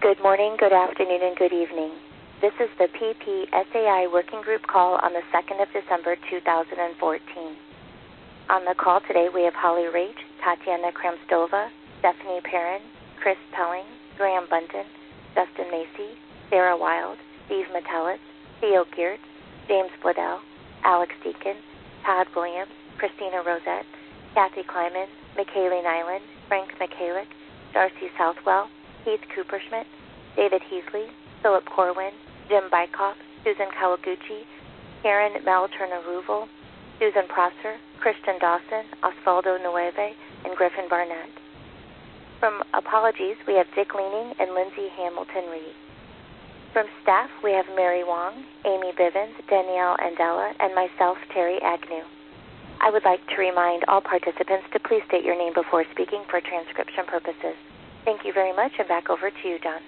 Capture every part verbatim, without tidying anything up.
Good morning, good afternoon, and good evening. This is the P P S A I Working Group call on the second of December, two thousand fourteen. On the call today, we have Holly Raitt, Tatiana Kramstova, Stephanie Perrin, Chris Pelling, Graham Bunton, Justin Macy, Sarah Wild, Steve Metellus, Theo Geertz, James Bledel, Alex Deacon, Todd Williams, Christina Rosette, Kathy Kleiman, McKaylee Nyland, Frank Michalik, Darcy Southwell, Keith Cooperschmidt, David Heasley, Philip Corwin, Jim Bykoff, Susan Kawaguchi, Karen Mel Turner-Ruvel, Susan Prosser, Christian Dawson, Osvaldo Nueve, and Griffin Barnett. From Apologies, we have Dick Leaning and Lindsay Hamilton-Reed. From staff, we have Mary Wong, Amy Bivens, Danielle Andela, and myself, Terry Agnew. I would like to remind all participants to please state your name before speaking for transcription purposes. Thank you very much, and back over to you, John.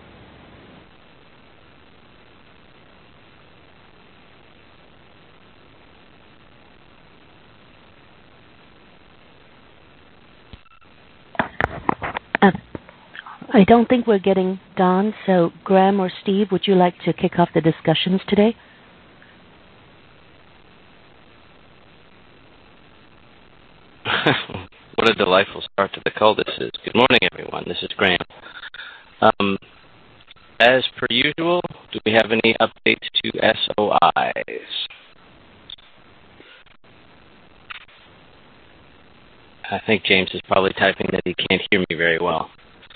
Uh, I don't think we're getting Don, so Graham or Steve, would you like to kick off the discussions today? What a delightful start to the call this is. Good morning, everyone. This is Graham. Um, as per usual, do we have any updates to S O Is? I think James is probably typing that he can't hear me very well.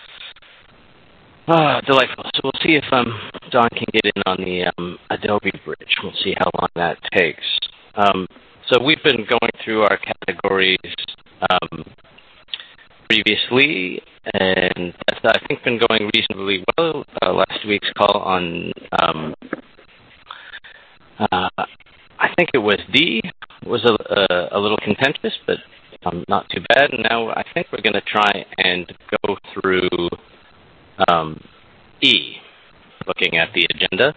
Ah, delightful. So we'll see if um, Don can get in on the um, Adobe Bridge. We'll see how long that takes. Um, so we've been going through our categories um, previously, and that's, I think, been going reasonably well. Uh, last week's call on, um, uh, I think it was D, was a, a, a little contentious, but um, not too bad. And now I think we're going to try and go through um, E, looking at the agenda,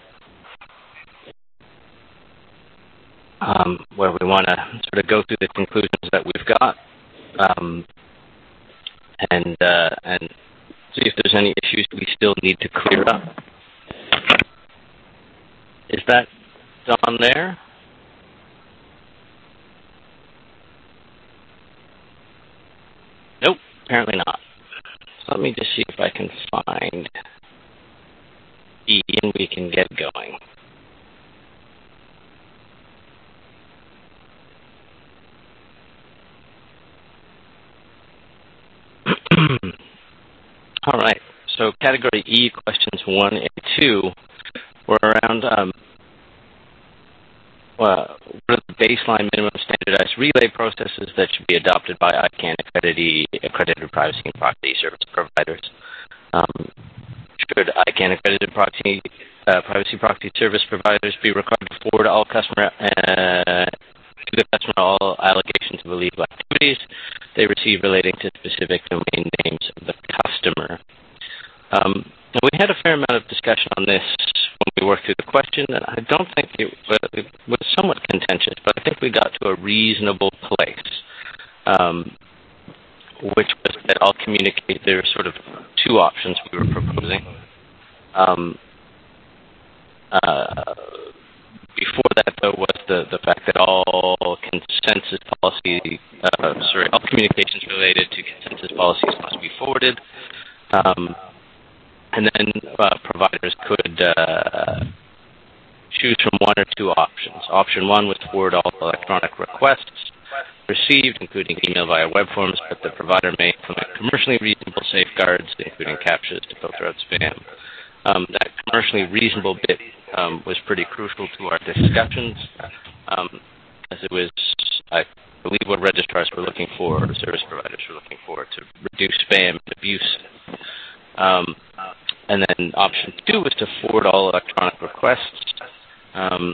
um, where we want to sort of go through the conclusions that we've got. Um, and uh, and see if there's any issues we still need to clear up. Is that Don there? Nope, apparently not. So let me just see if I can find E and we can get going. All right, so category E, questions one and two were around um, well, what are the baseline minimum standardized relay processes that should be adopted by ICANN accredited, accredited privacy and proxy service providers? Um, should ICANN accredited proxy, uh, privacy proxy service providers be required to forward all customer uh, to the customer all allegations of illegal activities they receive relating to specific domain names of the customer? Um, and we had a fair amount of discussion on this when we worked through the question, and I don't think it, it was somewhat contentious, but I think we got to a reasonable place, um, which was that I'll communicate there are sort of two options we were proposing. Um, uh, before that, though, was the, the fact that all consensus policy, uh, sorry, all communications related to consensus policies must be forwarded. Um, And then uh, providers could uh, choose from one or two options. Option one was forward all electronic requests received, including email via web forms, but the provider may implement commercially reasonable safeguards, including captchas to filter out spam. Um, that commercially reasonable bit um, was pretty crucial to our discussions, um, as it was, I believe, what registrars were looking for, or service providers were looking for, to reduce spam and abuse. Um, and then option two was to forward all electronic requests um,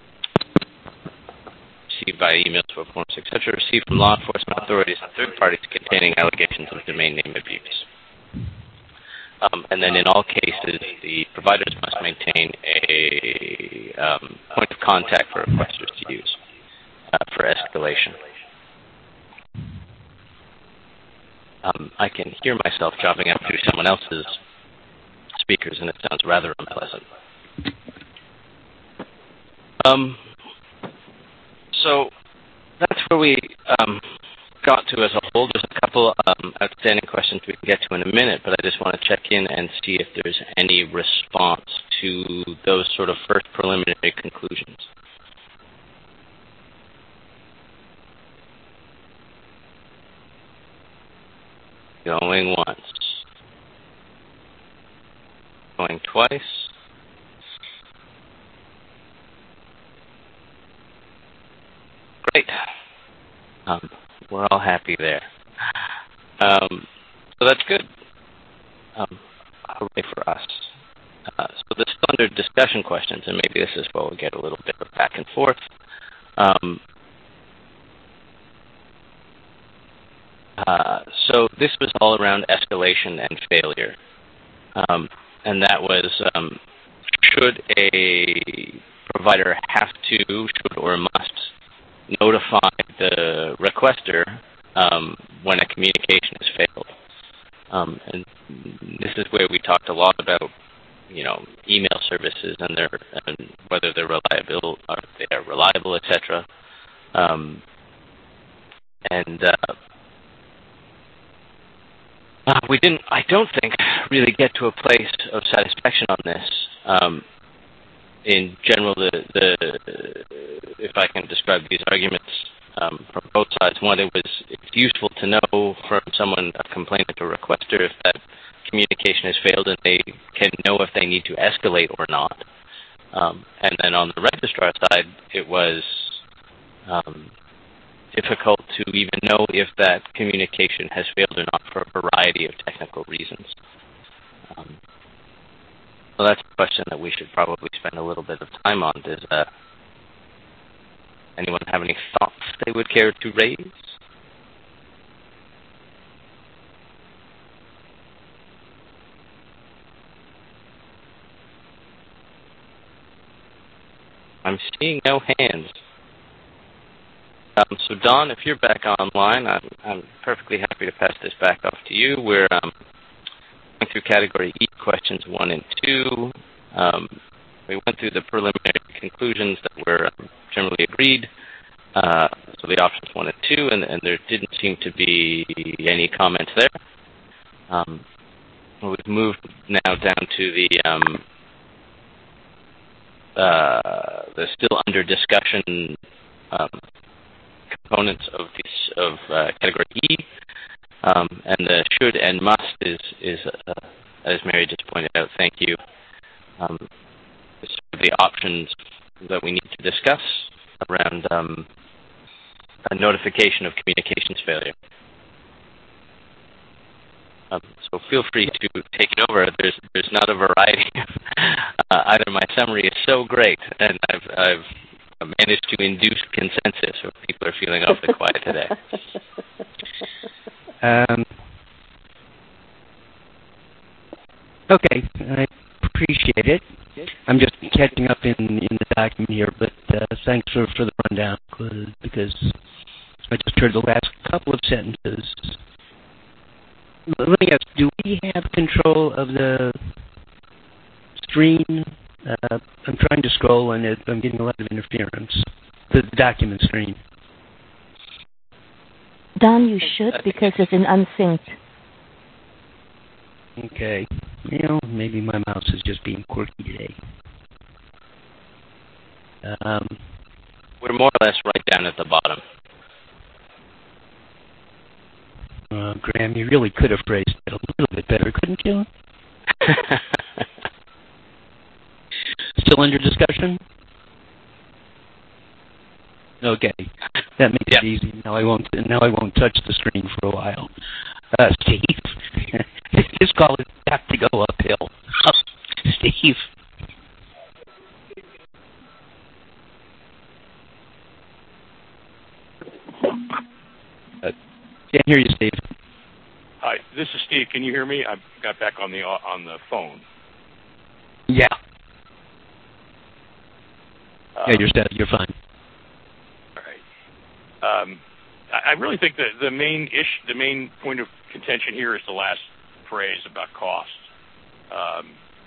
received by emails, web forms, et cetera, received from law enforcement authorities and third parties containing allegations of domain name abuse. Um, and then in all cases, the providers must maintain a um, point of contact for requesters to use uh, for escalation. Um, I can hear myself chopping up through someone else's speakers, and it sounds rather unpleasant. Um, so that's where we um, got to as a whole. There's a couple um, outstanding questions we can get to in a minute, but I just want to check in and see if there's any response to those sort of first preliminary conclusions. Going once. Going twice. Great. Um, we're all happy there. Um, so that's good. Um, hooray for us. Uh, so the standard discussion questions, and maybe this is where we'll get a little bit of back and forth. Um, uh, so this was all around escalation and failure. Um, and that was, um, should a provider have to, should or must, notify the requester um, when a communication has failed. Um, and this is where we talked a lot about, you know, email services and their and whether they're reliable, or they are reliable, et cetera. Um, and uh, uh, we didn't, I don't think, really get to a place of satisfaction on this. Um, in general, the, the if I can describe these arguments um, from both sides, one, it was it's useful to know from someone, a complainant or requester, if that communication has failed and they can know if they need to escalate or not. Um, and then on the registrar side, it was um, difficult to even know if that communication has failed or not for a variety of technical reasons. Um, so that's a question that we should probably spend a little bit of time on. Does uh, anyone have any thoughts they would care to raise? I'm seeing no hands. Um, so, Don, if you're back online, I'm, I'm perfectly happy to pass this back off to you. We're um, going through Category E, questions one and two. Um, we went through the preliminary conclusions that were um, generally agreed. Uh, so the options one and two, and, and there didn't seem to be any comments there. Um, we've moved now down to the um, uh, the still under discussion um, components of this of uh, Category E, um, and the should and must is is uh, as Mary just pointed out. Thank you. Um, the options that we need to discuss around um, a notification of communications failure. Um, so feel free to take it over. There's there's not a variety. uh, either my summary is so great, and I've I've managed to induce consensus, or people are feeling awfully quiet today. Um, okay, I appreciate it. I'm just catching up in in the document here, but uh, thanks for for the rundown, because I just heard the last couple of sentences. Let me ask, do we have control of the screen? Uh, I'm trying to scroll, and it, I'm getting a lot of interference. The document screen. Don, you should, because it's in unsynced. Okay. You know, maybe my mouse is just being quirky today. Um, We're more or less right down at the bottom. Uh, Graham, you really could have phrased it a little bit better, couldn't you? Still under discussion? Okay, that makes yep. it easy. Now I won't. Now I won't touch the screen for a while. Uh, Steve, this call has got to go uphill. Steve. Uh, can't hear you, Steve. Hi, this is Steve. Can you hear me? I got back on the on the phone. Yeah. Um, yeah, you're set. You're fine. All right. Um, I, I really think that the main ish, the main point of contention here is the last phrase about cost. Um,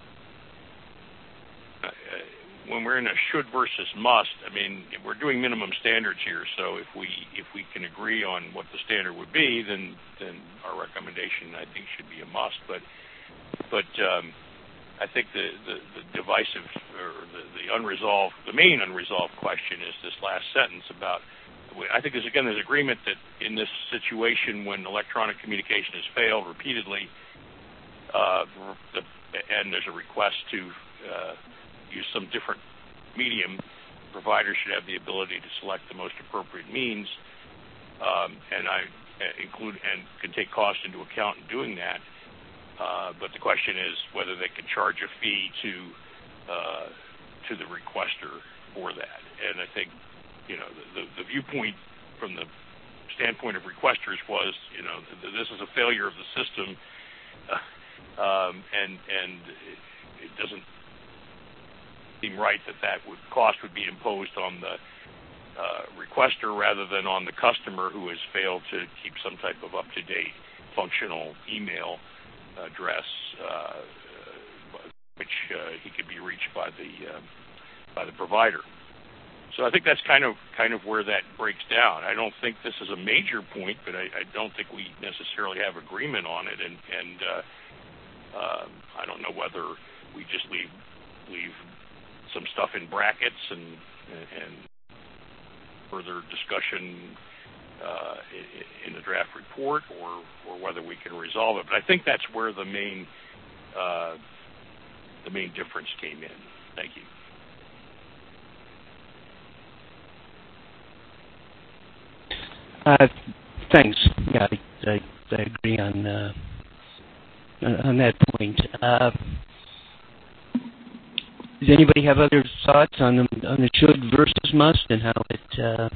when we're in a should versus must, I mean, we're doing minimum standards here. So if we if we can agree on what the standard would be, then then our recommendation, I think, should be a must. But but um, I think the, the, the divisive or the, the unresolved, the main unresolved question is this last sentence about. I think there's again there's agreement that in this situation when electronic communication has failed repeatedly, uh, the, and there's a request to uh, use some different medium, providers should have the ability to select the most appropriate means, um, and I include and can take cost into account in doing that. Uh, but the question is whether they can charge a fee to uh, to the requester for that. And I think, you know, the, the, the viewpoint from the standpoint of requesters was, you know, th- this is a failure of the system, uh, um, and and it, it doesn't seem right that that would cost would be imposed on the uh, requester rather than on the customer who has failed to keep some type of up-to-date functional email address, uh, which uh, he could be reached by the uh, by the provider. So I think that's kind of kind of where that breaks down. I don't think this is a major point, but I, I don't think we necessarily have agreement on it, and and uh, uh, I don't know whether we just leave leave some stuff in brackets and and further discussion uh, in the draft report, or or whether we can resolve it. But I think that's where the main uh, the main difference came in. Thank you. Uh, thanks. Yeah, I, I, I agree on uh, on that point. Uh, does anybody have other thoughts on the on the should versus must and how it uh,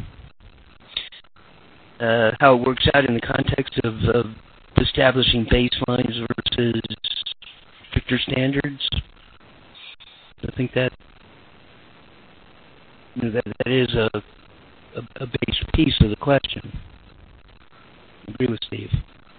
uh, how it works out in the context of, of establishing baselines versus stricter standards? I think that you know, that that is a A, a base piece of the question. I agree with Steve.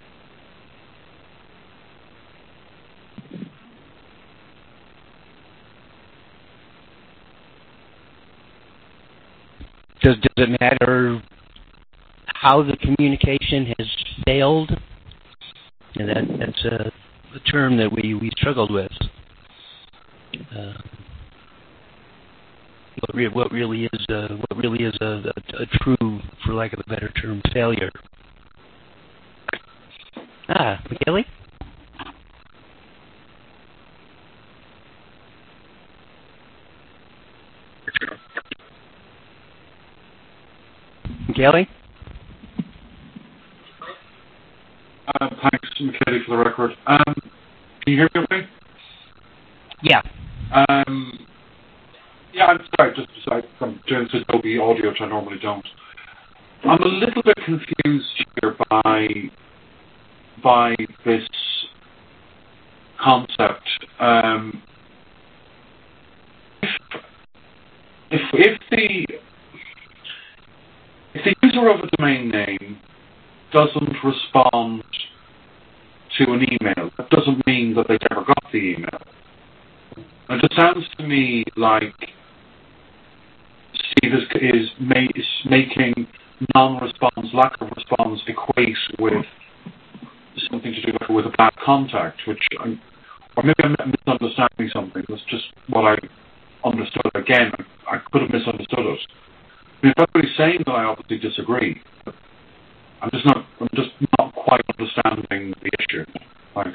Does does it matter how the communication has failed? And that that's a, a term that we, we struggled with. Uh, What, re- what really is a, what really is a, a, a true, for lack of a better term, failure? Ah, McKelly? McKelly? Uh, thanks, McKelly, for the record. Um, can you hear me okay? Yeah. Um, Yeah, I'm sorry, just aside from doing this Adobe Audio, which I normally don't. I'm a little bit confused here by by this concept. Um, if, if the if the user of a domain name doesn't respond to an email, that doesn't mean that they never got the email. And it sounds to me like Steve is, is, ma- is making non-response, lack of response, equate with something to do with a bad contact, which, I'm, or maybe I'm misunderstanding something. That's just what I understood. Again, I, I could have misunderstood it. I mean, if everybody's saying that, I obviously disagree. But I'm just not. I'm just not quite understanding the issue. Thanks.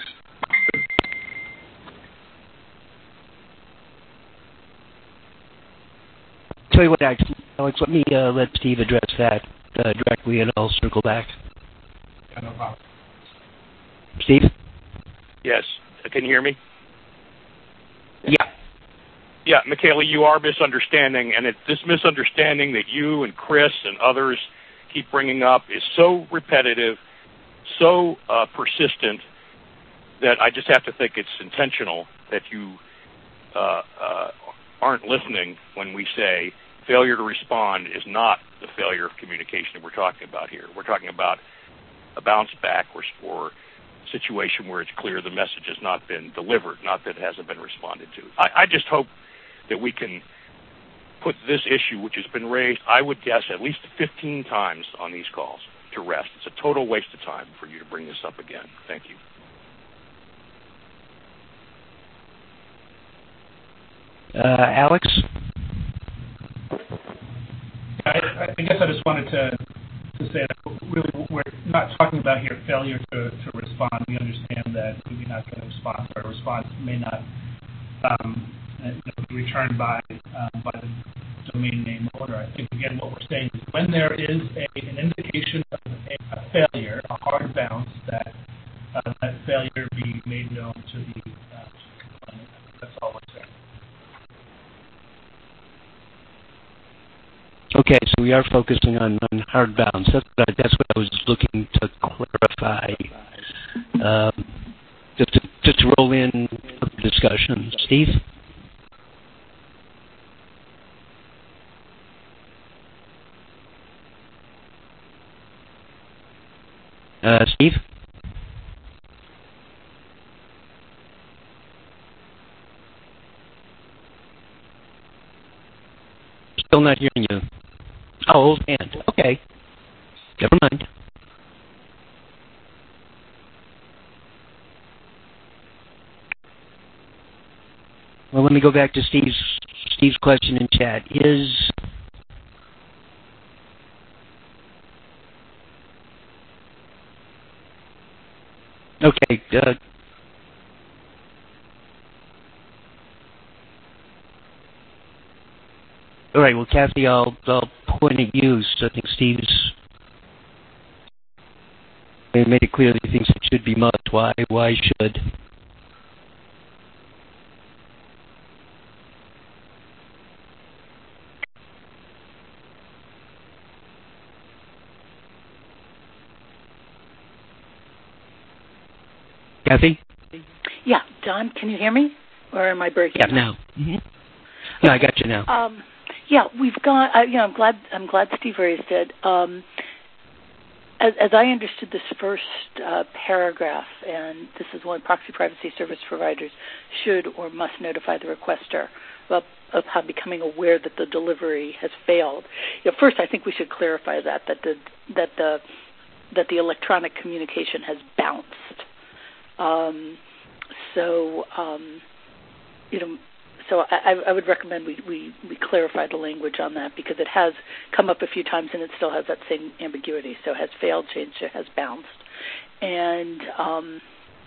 Tell you what, Alex, Alex let me uh, let Steve address that uh, directly, and I'll circle back. Yeah, no problem. Steve? Yes. Can you hear me? Yeah. Yeah, Michaela, you are misunderstanding, and it's this misunderstanding that you and Chris and others keep bringing up is so repetitive, so uh, persistent, that I just have to think it's intentional that you uh, uh, aren't listening when we say failure to respond is not the failure of communication that we're talking about here. We're talking about a bounce back or, or situation where it's clear the message has not been delivered, not that it hasn't been responded to. I, I just hope that we can put this issue, which has been raised, I would guess, at least fifteen times on these calls, to rest. It's a total waste of time for you to bring this up again. Thank you. Uh, Alex? I, I guess I just wanted to, to say that really we're not talking about here failure to, to respond. We understand that we may not get a response, or a response may not um, you know, be returned by um, by the domain name owner. I think, again, what we're saying is when there is a, an indication of a, a failure, a hard bounce, that uh, that failure be made known to the, uh, to the complainant. That's all we're saying. Okay, so we are focusing on, on hard bounds. That's what, I, that's what I was looking to clarify. Um, just to just to roll in the discussion. Steve? Uh, Steve? Still not hearing you. Oh, old hand. Okay. Never mind. Well, let me go back to Steve's Steve's question in chat. Is okay. Uh, all right. Well, Kathy, I'll I'll point at you. So I think Steve's made it clear that he thinks it should be must. Why? Why should? Kathy? Yeah, Don, can you hear me? Or am I breaking? Yeah, now. Mm-hmm. No, I got you now. Um, yeah, we've got. Uh, you know, I'm glad. I'm glad Steve raised it. Um, as, as I understood this first uh, paragraph, and this is one: proxy privacy service providers should or must notify the requester of, of how becoming aware that the delivery has failed. You know, first, I think we should clarify that that the that the that the electronic communication has bounced. Um, so, um, you know, so I, I would recommend we, we, we clarify the language on that, because it has come up a few times and it still has that same ambiguity. So it has failed, changed, it has bounced. And, um,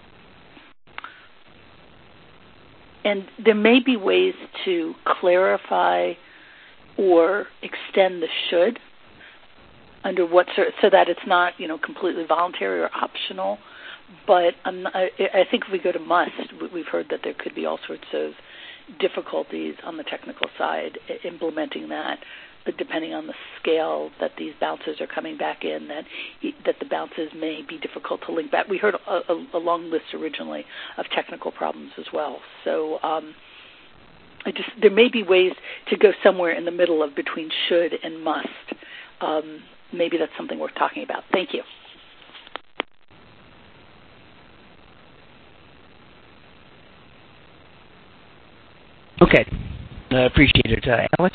and there may be ways to clarify or extend the should under what, so that it's not, you know, completely voluntary or optional. But I'm not, I, I think if we go to must, we've heard that there could be all sorts of difficulties on the technical side implementing that, but depending on the scale that these bounces are coming back in, that that the bounces may be difficult to link back. We heard a, a, a long list originally of technical problems as well. So um, I just there may be ways to go somewhere in the middle of between should and must. Um, maybe that's something worth talking about. Thank you. Okay, I uh, appreciate it. Uh, Alex?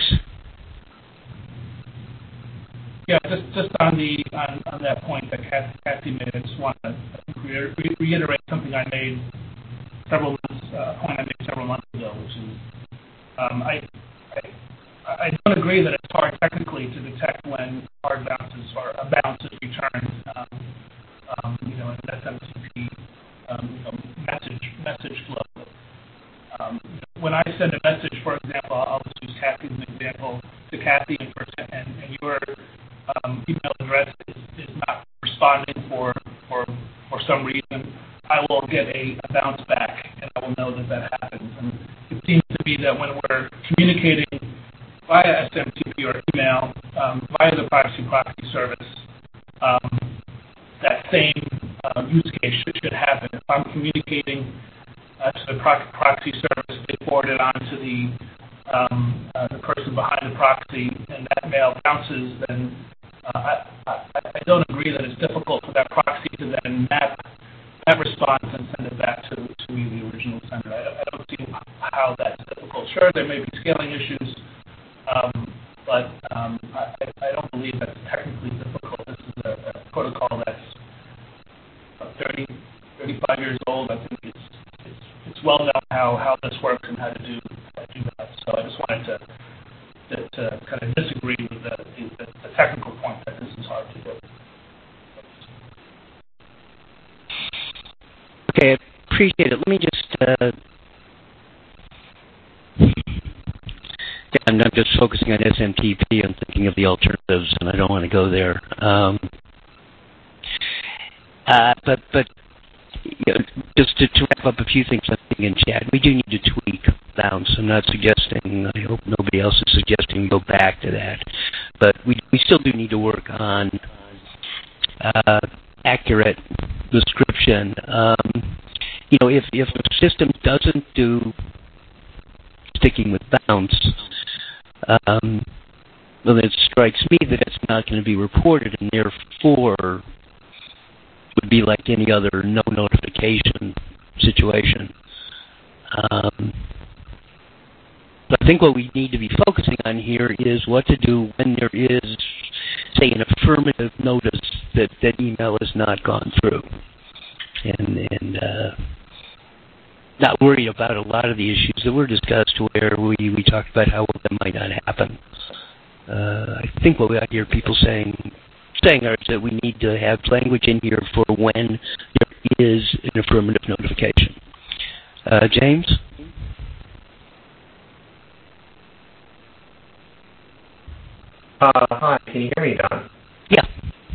Yeah, just just on the on, on that point that Kathy made, I just want to re- reiterate something I made several months, uh, point I made several months ago, which is um, I, I I don't agree that it's hard technically to detect when hard bounces or a bounce is returned. Um, um, you know, in an S M T P um, you know, message message flow. Um, when I send a message, for example, I'll just use Kathy as an example, to Kathy and, and, and your um, email address is, is not responding for, for for some reason, I will get a, a bounce back, and I will know that that happens. And it seems to be that when we're communicating via S M T P or email, um, via the privacy proxy service, um, that same uh, use case should, should happen. If I'm communicating Uh, to the pro- proxy service, they forward it on to the um, uh, the person behind the proxy, and that mail bounces, then uh, I, I, I don't agree that it's difficult for that proxy to then map that response and send it back to, to me, the original sender. I, I don't see how that's difficult. Sure, there may be scaling issues um, but um, I, I don't believe that's technically difficult. This is a, a protocol that's thirty, thirty-five years old. I think it's, it's, it's well known how, how this works and how to do, how to do that. So I just wanted to, to, to kind of disagree with the, the, the technical point that this is hard to do. Okay, I appreciate it. Let me just, uh, I'm not just focusing on S M T P. I'm thinking of the alternatives, and I don't want to go there. Um, uh, but, but you know, just to, to wrap up a few things I'm thinking in chat, we do need to tweak bounds. I'm not suggesting, I hope nobody else is suggesting we go back to that. But we, we still do need to work on uh, accurate description. Um, you know, if, if the system doesn't do sticking with bounds, um, well, it strikes me that it's not going to be reported, and therefore would be like any other no notification situation. Um, but I think what we need to be focusing on here is what to do when there is, say, an affirmative notice that that email has not gone through, and and uh, not worry about a lot of the issues that were discussed where we, we talked about how well that might not happen. Uh, I think what we hear people saying saying is that we need to have language in here for when there is an affirmative notification. Uh, James? Uh, hi, can you hear me, Don? Yeah.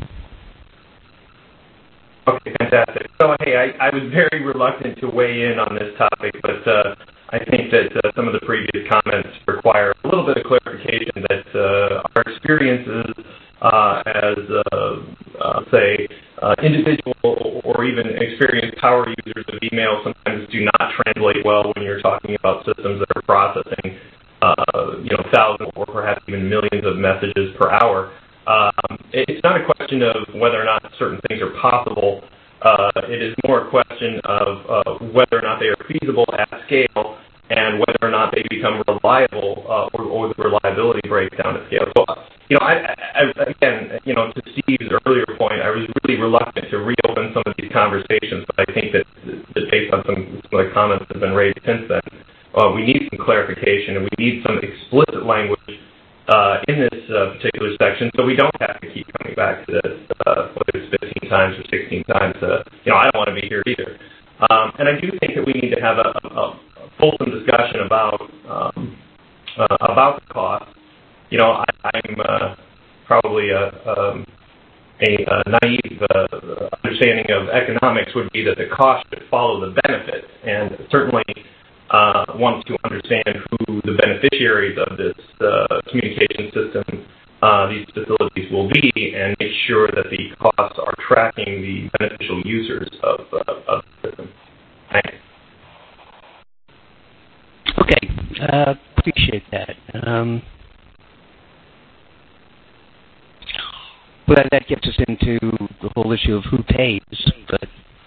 Okay, fantastic. So, hey, I, I was very reluctant to weigh in on this topic, but uh, I think that uh, some of the previous comments require a little bit of clarification that uh, our experiences uh, as, uh, uh, say, uh, individual or even experienced power users of email sometimes do not translate well when you're talking about systems that are processing, uh, you know, thousands or perhaps even millions of messages per hour. Um, it's not a question of whether or not certain things are possible. Uh, it is more a question of uh, whether or not they are feasible at scale and whether or not they become reliable uh, or, or the reliability breaks down at scale. So, you know, I, I, again, you know, to Steve's earlier point, I was really reluctant to reopen some of these conversations, but I think that, that based on some, some of the comments that have been raised since then, uh, we need some clarification and we need some explicit language Uh, in this uh, particular section, so we don't have to keep coming back to this, uh, whether it's fifteen times or sixteen times. Uh, you know, I don't want to be here either. Um, and I do think that we need to have a, a, a fulsome discussion about um, uh, about the cost. You know, I, I'm uh, probably a, um, a, a naive uh, understanding of economics would be that the cost should follow the benefit, and certainly Uh, want to understand who the beneficiaries of this uh, communication system, uh, these facilities will be, and make sure that the costs are tracking the beneficial users of, uh, of the system. Thanks. Okay, uh, appreciate that. Um, well, that gets us into the whole issue of who pays, but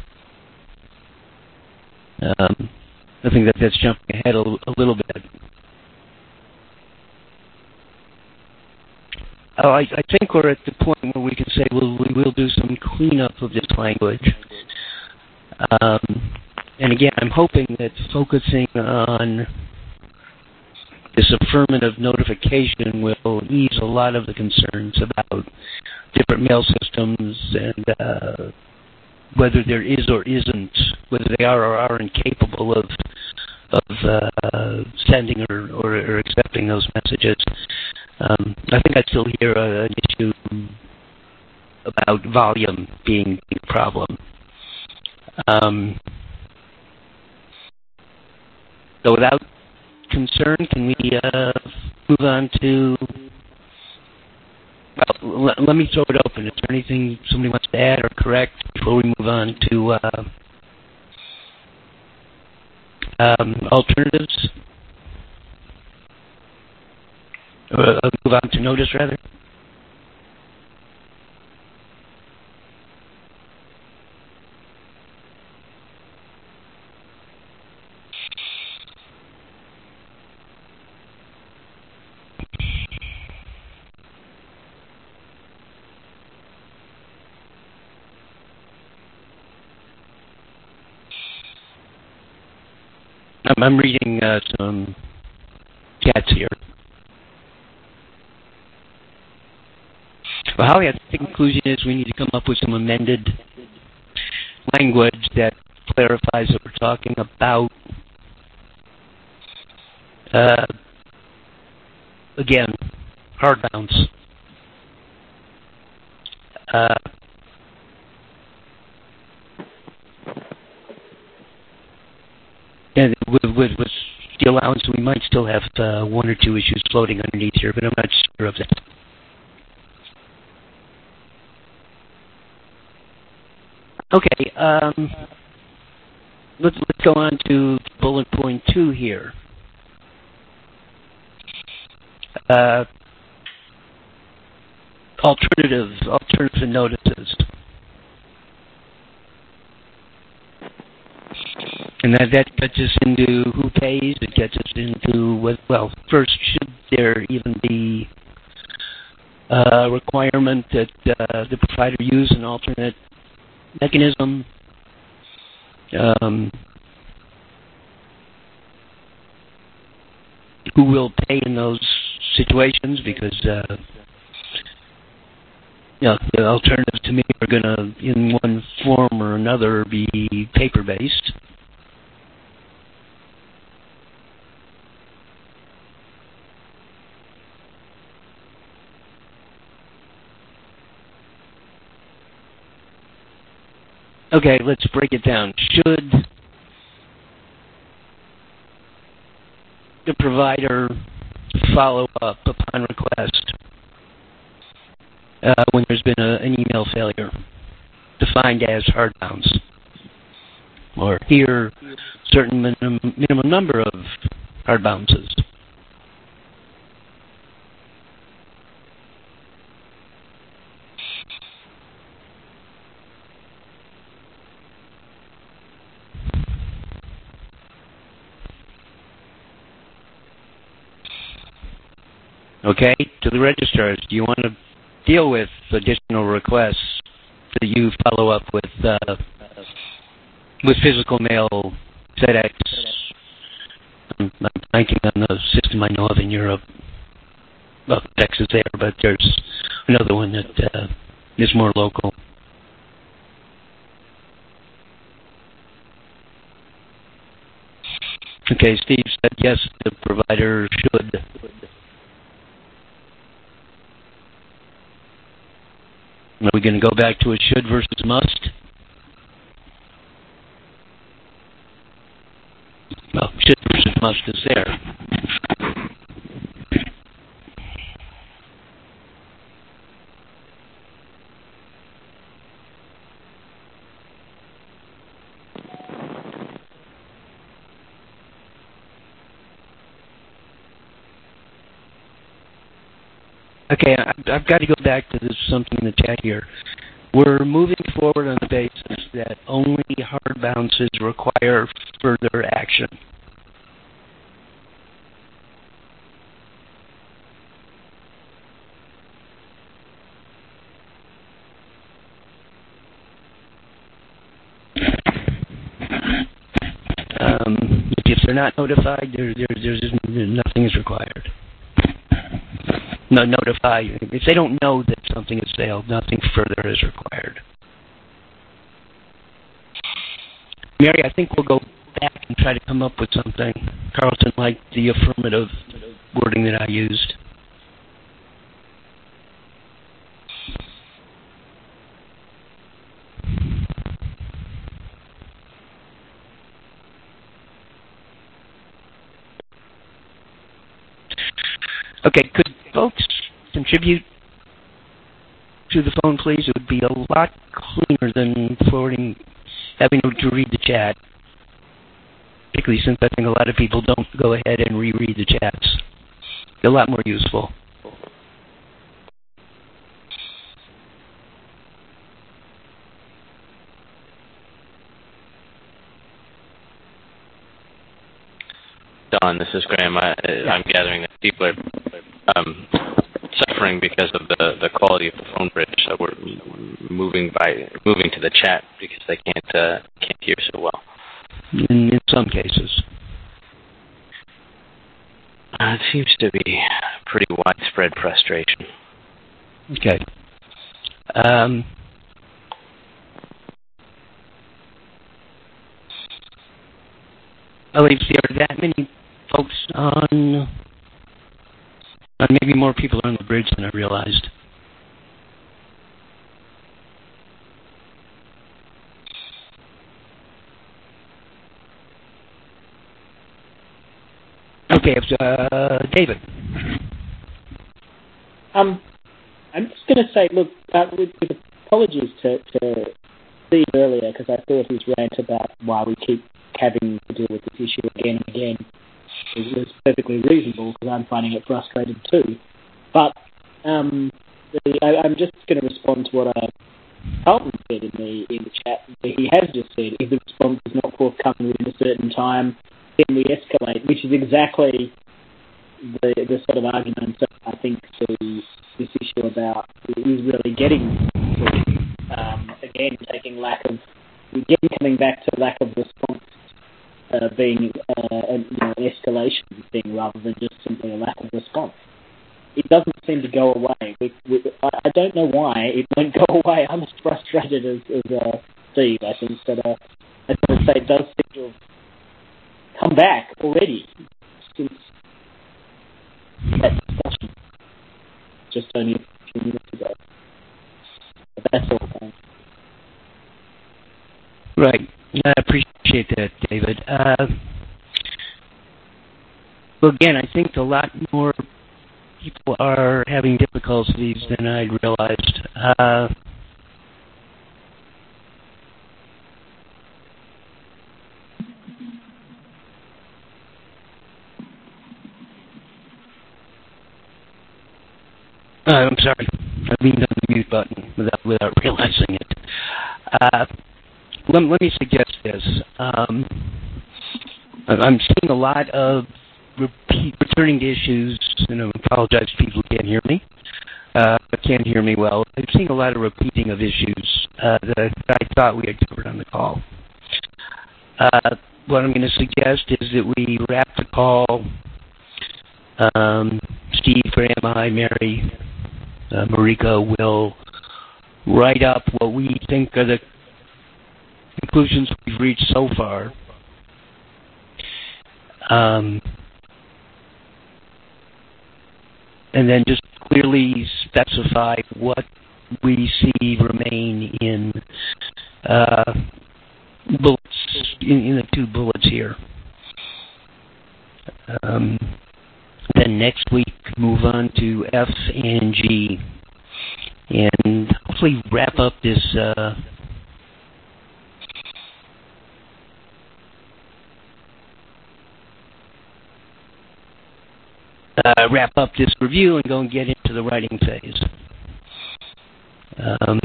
um, I think that that's jumping ahead a, a little bit. Oh, I, I think we're at the point where we can say we'll, we will do some cleanup of this language. Um, and again, I'm hoping that focusing on this affirmative notification will ease a lot of the concerns about different mail systems and uh, whether there is or isn't, whether they are or aren't capable of of uh, sending or, or, or accepting those messages. Um, I think I still hear uh, an issue about volume being a problem. Um, so without concern, can we uh, move on to... Well, let, let me throw it open. Is there anything somebody wants to add or correct before we move on to uh, um, alternatives? Or uh, move on to notice, rather? I'm, I'm reading uh, some chats here. Well, Holly, I think the conclusion is we need to come up with some amended language that clarifies that we're talking about, uh, again, hardbounds. Uh, and with, with, with the allowance, we might still have uh, one or two issues floating underneath here, but I'm not sure of that. Okay, um, let's, let's go on to bullet point two here. Uh, alternatives, alternative notices. And that, that gets us into who pays, it gets us into, what, well, first, should there even be a requirement that uh, the provider use an alternate mechanism? Um, who will pay in those situations? Because uh, you know, the alternatives to me are going to, in one form or another, be paper-based. Okay, let's break it down. Should the provider follow up upon request uh, when there's been a, an email failure, defined as hardbounds, or here certain minimum, minimum number of hardbounces? Okay, to the registrars, do you want to deal with additional requests that you follow up with uh, with physical mail, FedEx? I'm, I'm banking on the system I know of in Europe. Well, FedEx is there, but there's another one that uh, is more local. Okay, Steve said yes, the provider should. Are we going to go back to a should versus must? Well, should versus must is there. Okay, I've got to go back to this something in the chat here. We're moving forward on the basis that only hard bounces require further action. Um, if they're not notified, there, there, there's nothing is required. No, notify. If they don't know that something has failed, nothing further is required. Mary, I think we'll go back and try to come up with something. Carlton liked the affirmative wording that I used. Okay, could folks contribute to the phone, please? It would be a lot cleaner than forwarding, having to read the chat, particularly since I think a lot of people don't go ahead and reread the chats. They're a lot more useful. Don, this is Graham. I, I'm gathering that people are um, suffering because of the, the quality of the phone bridge, so we're moving by moving to the chat because they can't uh, can't hear so well. In, in some cases. it seems to be pretty widespread frustration. Okay. Um, well, if there are that many folks on, uh, maybe more people on the bridge than I realized. Okay, uh, David. Um, I'm just going to say, look, uh, with, with apologies to, to Steve earlier, because I thought his rant about why we keep having to deal with this issue again and again is, is perfectly reasonable, because I'm finding it frustrating too. But um, the, I, I'm just going to respond to what uh, Carlton said in the in the chat. He has just said, if the response is not forthcoming within a certain time, then we escalate, which is exactly the the sort of argument that I think the, this issue about is really getting to. Um, again, taking lack of, again coming back to lack of response uh, being uh, a, you know, an escalation thing rather than just simply a lack of response. It doesn't seem to go away. We, we, I, I don't know why it won't go away. I'm as frustrated as, as uh, Steve, I think, but uh, as I say, it does seem to have come back already since that discussion just only a few minutes ago. But that's all. Thanks. Right. I appreciate that, David. Uh, well, again, I think a lot more people are having difficulties than I realized. Uh, Uh, I'm sorry, I leaned on the mute button without without realizing it. Uh, let, let me suggest this. Um, I'm seeing a lot of repeat, returning to issues, and I apologize to people who can't hear me. Uh, can't hear me well. I'm seeing a lot of repeating of issues uh, that, I, that I thought we had covered on the call. Uh, what I'm going to suggest is that we wrap the call. Um, Steve, Graham, I, Mary, uh, Marika will write up what we think are the conclusions we've reached so far. Um, and then just clearly specify what we see remain in uh, bullets, in, in the two bullets here. Um, Then next week, move on to F and G, and hopefully wrap up this uh, uh, wrap up this review and go and get into the writing phase. Um,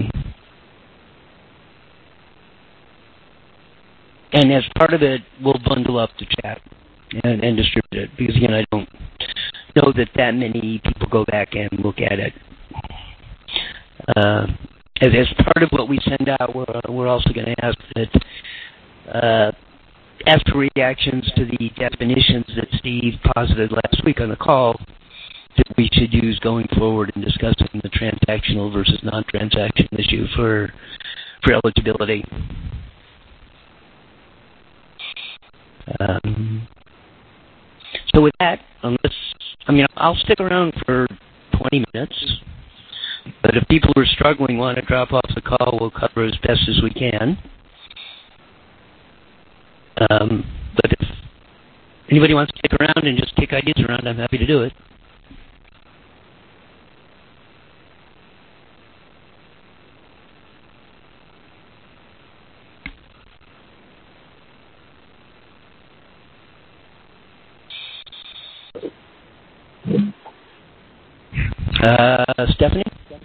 and as part of it, we'll bundle up the chat and, and distribute it, because again, I don't know that that many people go back and look at it. Uh, as, as part of what we send out, we're, we're also going to ask that uh, after reactions to the definitions that Steve posited last week on the call, that we should use going forward in discussing the transactional versus non-transaction issue for for eligibility. Um, so with that, unless I mean, I'll stick around for twenty minutes, but if people who are struggling want to drop off the call, we'll cover as best as we can. Um, but if anybody wants to stick around and just kick ideas around, I'm happy to do it. Uh, Stephanie?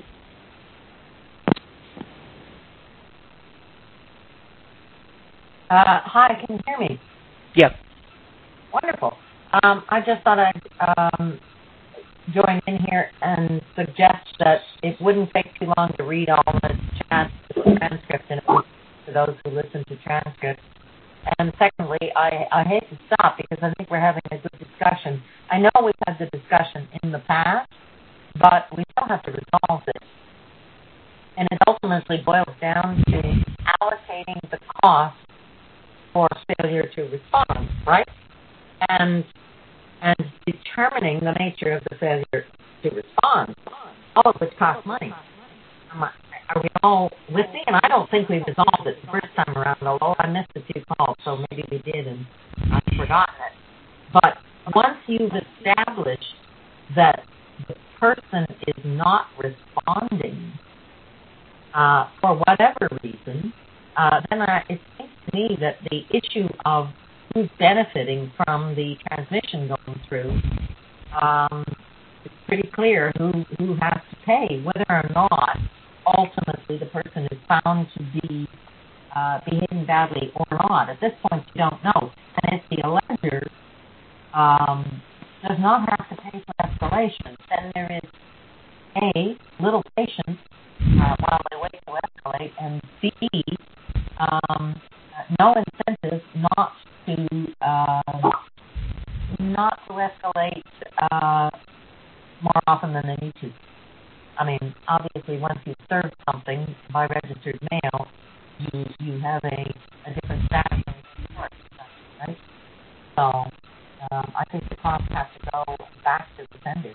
Uh, hi, can you hear me? Yeah. Wonderful. Um, I just thought I'd um, join in here and suggest that it wouldn't take too long to read all the chat transcript and for those who listen to transcripts. And secondly, I, I hate to stop because I think we're having a good discussion. I know we've had the discussion in the past, but we still have to resolve it. And it ultimately boils down to allocating the cost for failure to respond, right? And and determining the nature of the failure to respond, all of which costs money. Are we all with me? And I don't think we resolved it the first time around, although I missed a few calls, so maybe we did and I've forgotten it. But once you've established that the person is not responding uh, for whatever reason, uh, then I, it seems to me that the issue of who's benefiting from the transmission going through, um, it's pretty clear who, who has to pay, whether or not ultimately the person is found to be uh, behaving badly or not. At this point, you don't know. And if the alleger um, does not have to pay for escalation, then there is A, little patience uh, while they wait to escalate, and B, um, no incentive not to uh, not to escalate uh, more often than they need to. I mean, obviously, once you've served something by registered mail, you you have a, a different status in the court, right? So um, I think the cost has to go back to the sender.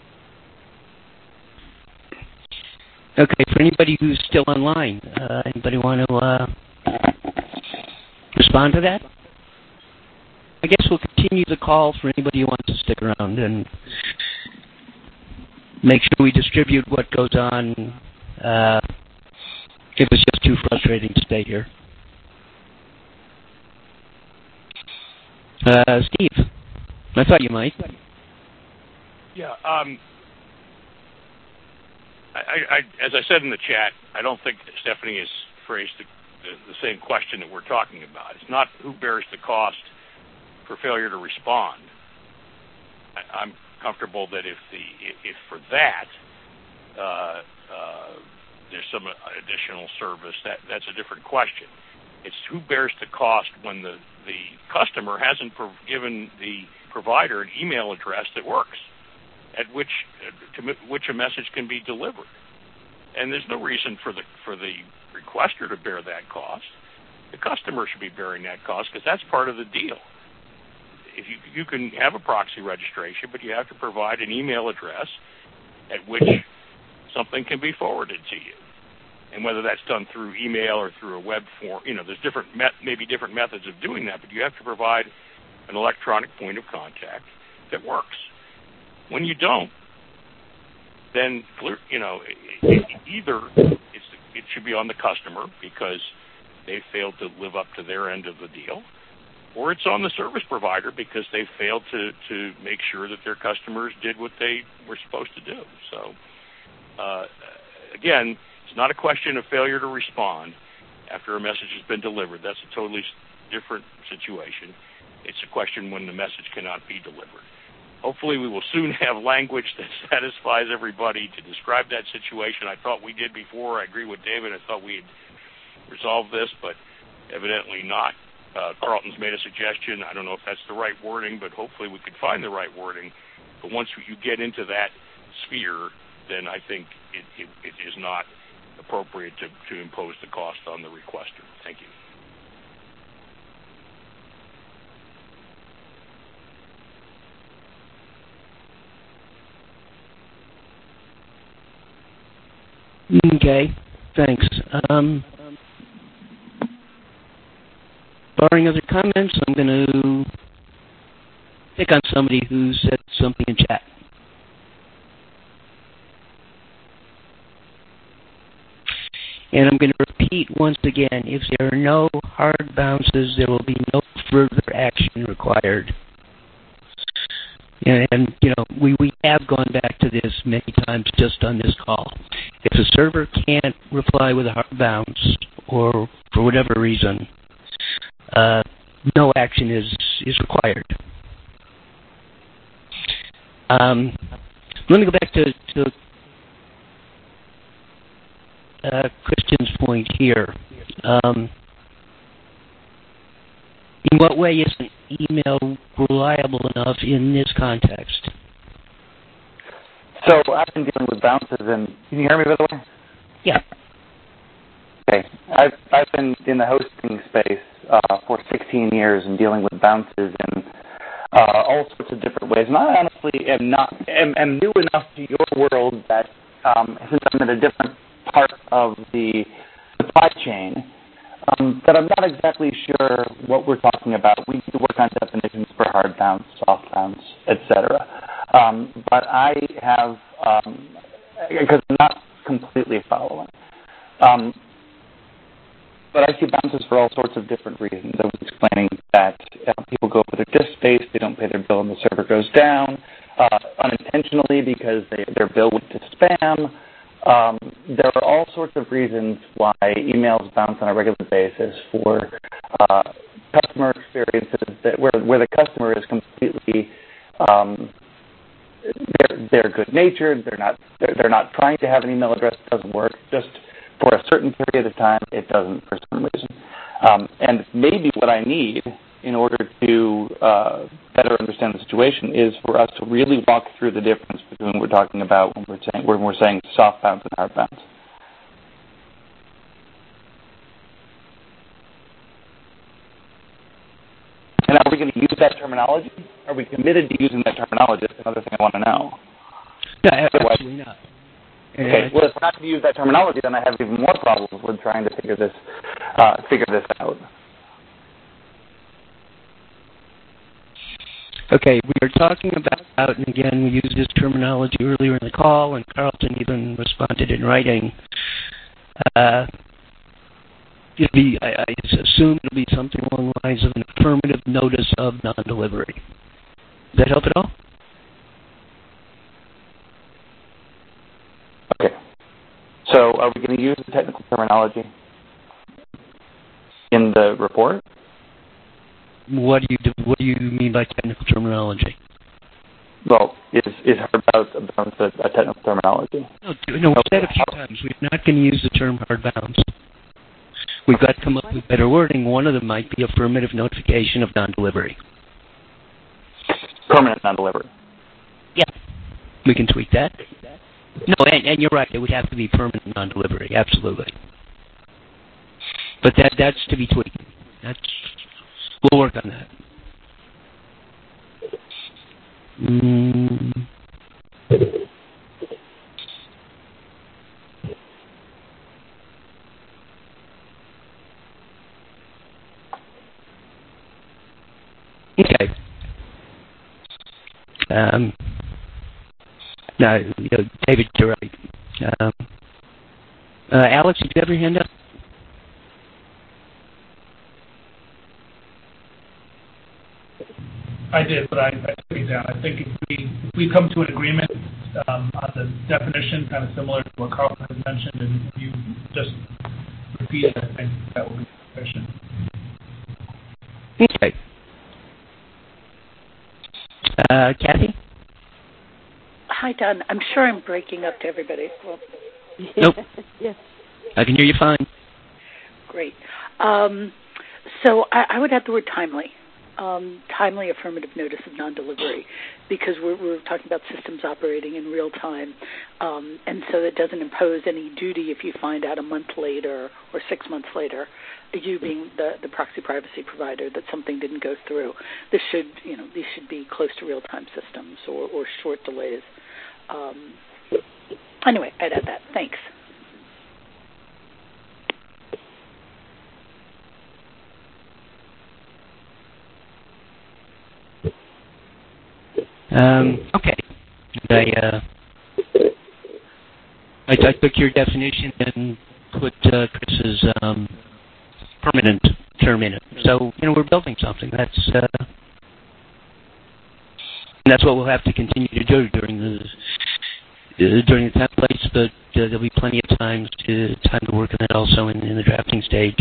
Okay, for anybody who's still online, uh, anybody want to uh, respond to that? I guess we'll continue the call for anybody who wants to stick around and make sure we distribute what goes on. Uh, it was just too frustrating to stay here. Uh, Steve, I thought you might. Yeah. Um, I, I, as I said in the chat, I don't think Stephanie has phrased the, the, the same question that we're talking about. It's not who bears the cost for failure to respond. I, I'm comfortable that if the if for that uh, uh, there's some additional service, that that's a different question. It's who bears the cost when the, the customer hasn't prov- given the provider an email address that works, at which uh, to which a message can be delivered. And there's no reason for the for the requester to bear that cost. The customer should be bearing that cost because that's part of the deal. If you you can have a proxy registration, but you have to provide an email address at which something can be forwarded to you. And whether that's done through email or through a web form, you know, there's different met, maybe different methods of doing that, but you have to provide an electronic point of contact that works. When you don't, then clear, you know, it, it, either it's, it should be on the customer because they failed to live up to their end of the deal, or it's on the service provider because they failed to, to make sure that their customers did what they were supposed to do. So, uh, again, it's not a question of failure to respond after a message has been delivered. That's a totally different situation. It's a question when the message cannot be delivered. Hopefully we will soon have language that satisfies everybody to describe that situation. I thought we did before. I agree with David. I thought we had resolved this, but evidently not. Uh, Carlton's made a suggestion. I don't know if that's the right wording, but hopefully we could find the right wording. But once you get into that sphere, then I think it, it, it is not appropriate to, to impose the cost on the requester. Thank you. Okay, thanks. Um, barring other comments, I'm going to pick on somebody who said something in chat. And I'm going to repeat once again, if there are no hard bounces, there will be no further action required. And, and you know, we, we have gone back to this many times just on this call. If the server can't reply with a hard bounce, or for whatever reason, uh, no action is, is required. Um, let me go back to, to uh, Christian's point here. Um, in what way isn't email reliable enough in this context? So I've been dealing with bounces, and can you hear me, by the way? Yeah. Okay. I've I've been in the hosting space uh, for sixteen years and dealing with bounces in uh, all sorts of different ways. And I honestly am not am, am new enough to your world that um, since I'm in a different part of the supply chain, um, that I'm not exactly sure what we're talking about. We need to work on definitions for hard bounce, soft bounce, et cetera. Um, but I have, um, because I'm not completely following. Um, but I see bounces for all sorts of different reasons. I was explaining that uh, people go over their disk space, they don't pay their bill, and the server goes down uh, unintentionally because they, their bill went to spam. Um, there are all sorts of reasons why emails bounce on a regular basis for uh, customer experiences that where, where the customer is completely um, they're, they're good-natured. They're not they're, they're not trying to have an email address that doesn't work. Just for a certain period of time, it doesn't for some reason. Um, and maybe what I need in order to uh, better understand the situation is for us to really walk through the difference between what we're talking about when we're saying when we're saying soft bounce and hard bounce. And are we going to use that terminology? Are we committed to using that terminology? That's another thing I want to know. No, absolutely not. Okay. Well, if we're not going to use that terminology, then I have even more problems with trying to figure this uh, figure this out. Okay, we are talking about, and again, we used this terminology earlier in the call, and Carlton even responded in writing. Uh, it'll be, I, I assume it'll be something along the lines of an affirmative notice of non-delivery. Does that help at all? Okay. So are we going to use the technical terminology in the report? What do you do, what do you mean by technical terminology? Well, is is hard bounce a, a technical terminology? No, no, we've said a few times we're not going to use the term hard bounce. We've got to come up with better wording. One of them might be affirmative notification of non-delivery. Permanent non-delivery. Yeah, we can tweak that. No, and, and you're right. It would have to be permanent non-delivery. Absolutely. But that that's to be tweaked. That's we'll work on that. Mm. Okay. Um, no, you know, David, you're right. Um, uh, Alex, did you have your hand up? I did, but I, I took it down. I think if we if we come to an agreement um, on the definition, kind of similar to what Carlton had mentioned, and you just repeat it, I think that will be sufficient. Okay. Uh, Kathy? Hi, Don. I'm sure I'm breaking up to everybody. Well, nope. Yes. I can hear you fine. Great. Um, so I, I would add the word timely. Um, timely affirmative notice of non-delivery, because we're, we're talking about systems operating in real time, um, and so it doesn't impose any duty if you find out a month later or six months later, you being the, the proxy privacy provider, that something didn't go through. This should, you know, these should be close to real-time systems or, or short delays. Um, anyway, I'd add that. Thanks. Um, okay. I, uh, I, I took your definition and put uh, Chris's um, permanent term in it. So, you know, we're building something. That's uh, and that's what we'll have to continue to do during the uh, during the templates. But uh, there'll be plenty of time to time to work on that also in, in the drafting stage.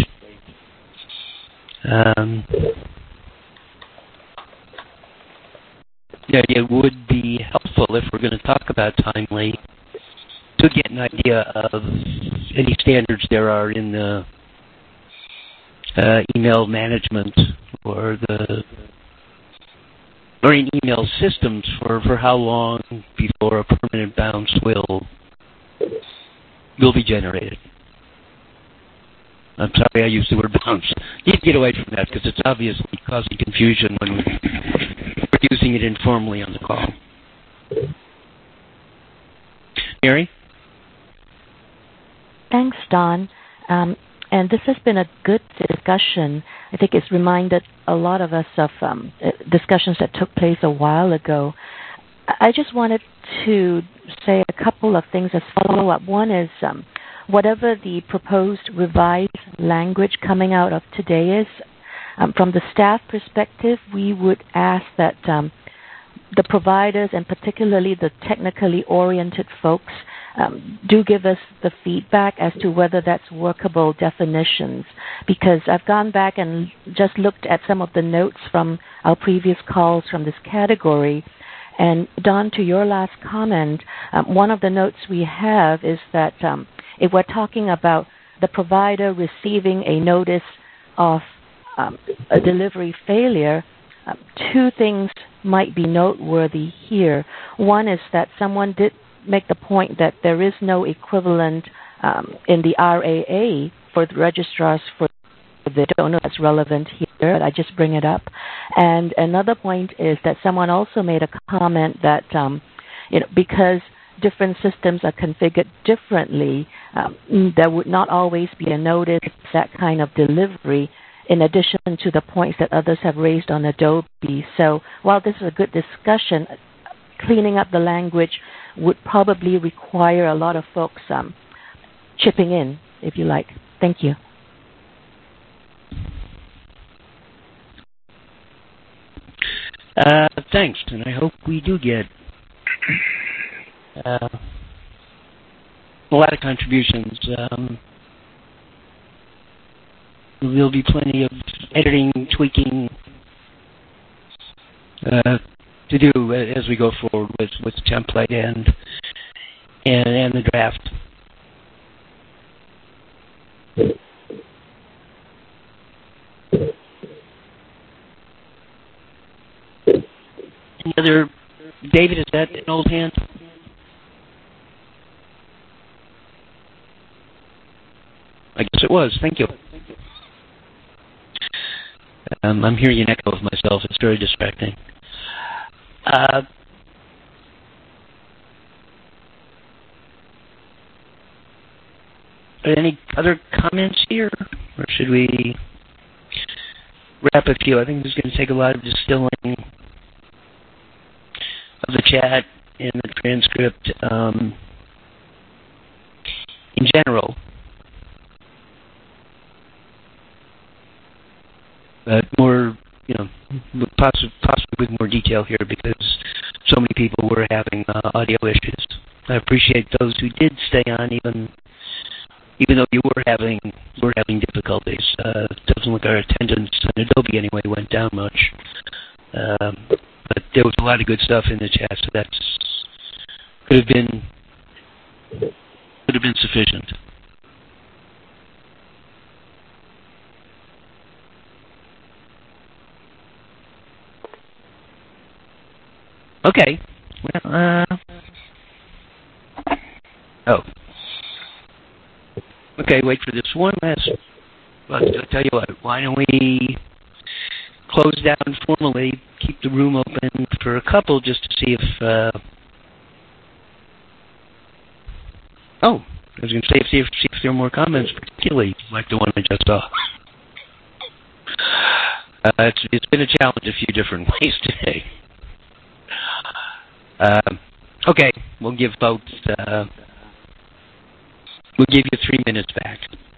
Um, Yeah, it would be helpful if we're going to talk about timely to get an idea of any standards there are in the uh, email management or the or in email systems for, for how long before a permanent bounce will will be generated. I'm sorry I used the word bounce. Need to get away from that because it's obviously causing confusion when we're using it informally on the call. Mary? Thanks, Don. Um, and this has been a good discussion. I think it's reminded a lot of us of um, discussions that took place a while ago. I just wanted to say a couple of things as follow-up. One is um, whatever the proposed revised language coming out of today is, um, from the staff perspective, we would ask that um, the providers and particularly the technically oriented folks um, do give us the feedback as to whether that's workable definitions, because I've gone back and just looked at some of the notes from our previous calls from this category. And Don, to your last comment, um, one of the notes we have is that um, if we're talking about the provider receiving a notice of um, a delivery failure, um, two things might be noteworthy here. One is that someone did make the point that there is no equivalent um, in the R A A for the registrars for the don't know if that's relevant here, but I just bring it up. And another point is that someone also made a comment that um, you know, because different systems are configured differently, um, there would not always be a notice that kind of delivery, in addition to the points that others have raised on Adobe. So while this is a good discussion, cleaning up the language would probably require a lot of folks um, chipping in, if you like. Thank you. Uh, thanks, and I hope we do get uh, a lot of contributions. Um, there'll be plenty of editing, tweaking uh, to do as we go forward with, with the template and, and and the draft. Any other, David, is that an old hand? I guess it was. Thank you. Um, I'm hearing an echo of myself. It's very distracting. Uh, any other comments here? Or should we wrap a few? I think this is going to take a lot of distilling of the chat and the transcript um, in general. But more, you know, possibly, possibly with more detail here because so many people were having uh, audio issues. I appreciate those who did stay on, even even though you were having were having difficulties. Uh, it doesn't look our attendance on Adobe anyway went down much. Um, but there was a lot of good stuff in the chat, so that's could have been could have been sufficient. Okay. Well, uh, oh. Okay, wait for this one last. Well, I'll tell you what. Why don't we close down formally, keep the room open for a couple just to see if. Uh, oh, I was going to say see if, see if there are more comments, particularly like the one I just saw. Uh, it's, it's been a challenge a few different ways today. Uh, okay, we'll give folks, uh, we'll give you three minutes back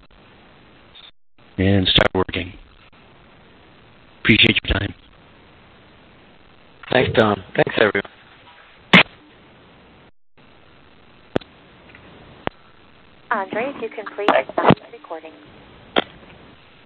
and start working. Appreciate your time. Thanks, Don. Thanks, everyone. Andre, if you can please stop the recording.